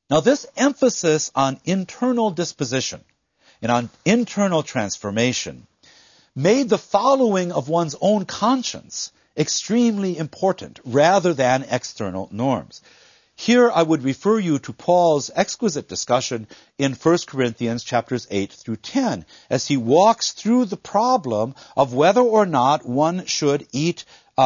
Now, this emphasis on internal disposition and on internal transformation made the following of one's own conscience extremely important rather than external norms. Here I would refer you to Paul's exquisite discussion in 1 Corinthians chapters 8 through 10 as he walks through the problem of whether or not one should eat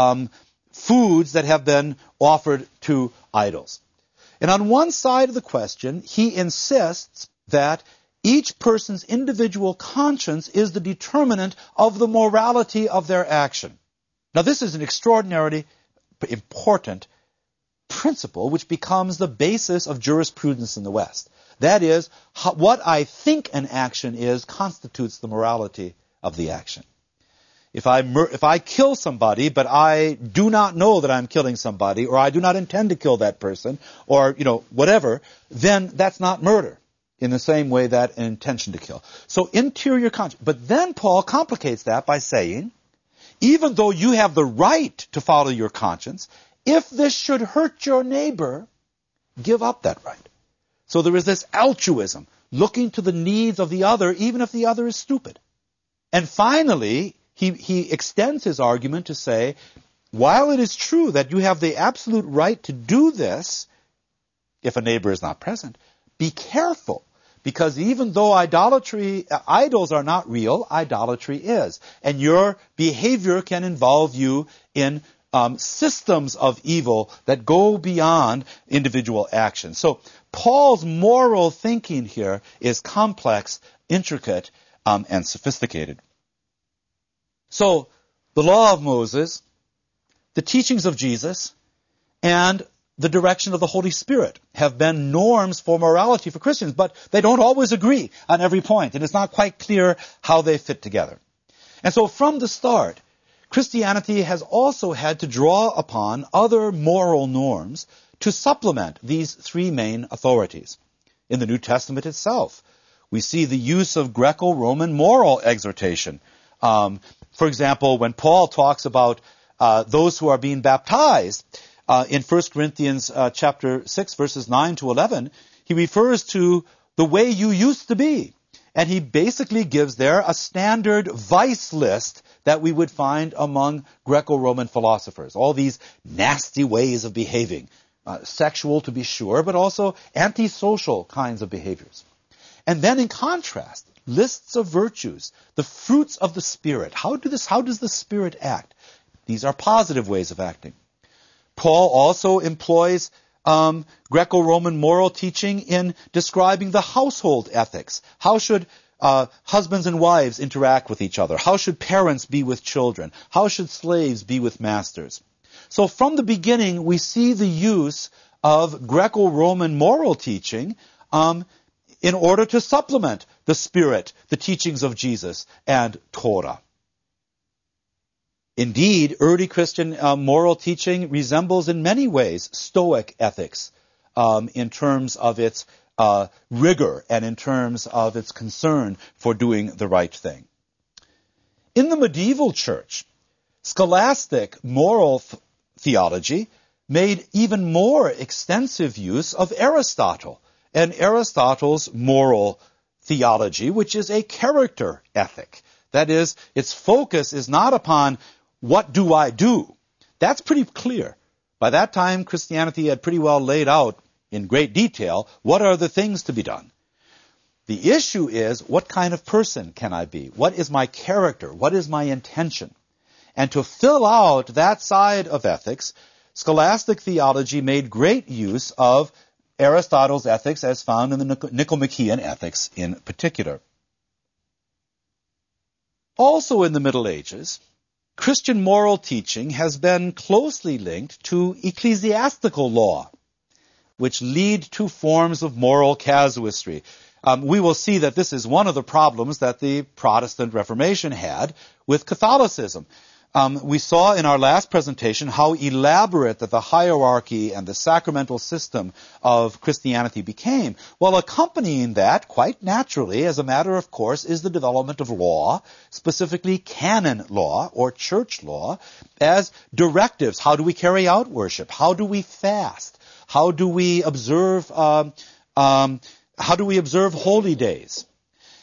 foods that have been offered to idols. And on one side of the question, he insists that each person's individual conscience is the determinant of the morality of their action. Now, this is an extraordinarily important principle which becomes the basis of jurisprudence in the West. That is, what I think an action is constitutes the morality of the action. If I kill somebody, but I do not know that I'm killing somebody, or I do not intend to kill that person, or, whatever, then that's not murder in the same way that an intention to kill. So interior conscience. But then Paul complicates that by saying, even though you have the right to follow your conscience, if this should hurt your neighbor, give up that right. So there is this altruism, looking to the needs of the other, even if the other is stupid. And finally, he extends his argument to say, while it is true that you have the absolute right to do this, if a neighbor is not present, be careful. Because even though idols are not real, idolatry is. And your behavior can involve you in systems of evil that go beyond individual action. So Paul's moral thinking here is complex, intricate, and sophisticated. So the law of Moses, the teachings of Jesus, and the direction of the Holy Spirit have been norms for morality for Christians, but they don't always agree on every point, and it's not quite clear how they fit together. And so from the start, Christianity has also had to draw upon other moral norms to supplement these three main authorities. In the New Testament itself, we see the use of Greco-Roman moral exhortation. For example, when Paul talks about those who are being baptized, in 1 Corinthians chapter 6, verses 9 to 11, he refers to the way you used to be. And he basically gives there a standard vice list that we would find among Greco-Roman philosophers. All these nasty ways of behaving, sexual to be sure, but also antisocial kinds of behaviors. And then in contrast, lists of virtues, the fruits of the Spirit. How does the Spirit act? These are positive ways of acting. Paul also employs Greco-Roman moral teaching in describing the household ethics. How should husbands and wives interact with each other? How should parents be with children? How should slaves be with masters? So from the beginning, we see the use of Greco-Roman moral teaching in order to supplement the Spirit, the teachings of Jesus, and Torah. Indeed, early Christian moral teaching resembles in many ways Stoic ethics in terms of its rigor and in terms of its concern for doing the right thing. In the medieval church, scholastic moral theology made even more extensive use of Aristotle and Aristotle's moral theology, which is a character ethic. That is, its focus is not upon what do I do? That's pretty clear. By that time, Christianity had pretty well laid out in great detail what are the things to be done. The issue is, what kind of person can I be? What is my character? What is my intention? And to fill out that side of ethics, scholastic theology made great use of Aristotle's ethics as found in the Nicomachean ethics in particular. Also in the Middle Ages, Christian moral teaching has been closely linked to ecclesiastical law, which lead to forms of moral casuistry. We will see that this is one of the problems that the Protestant Reformation had with Catholicism. We saw in our last presentation how elaborate that the hierarchy and the sacramental system of Christianity became. Well, accompanying that, quite naturally, as a matter of course, is the development of law, specifically canon law or church law, as directives. How do we carry out worship? How do we fast? How do we observe How do we observe holy days?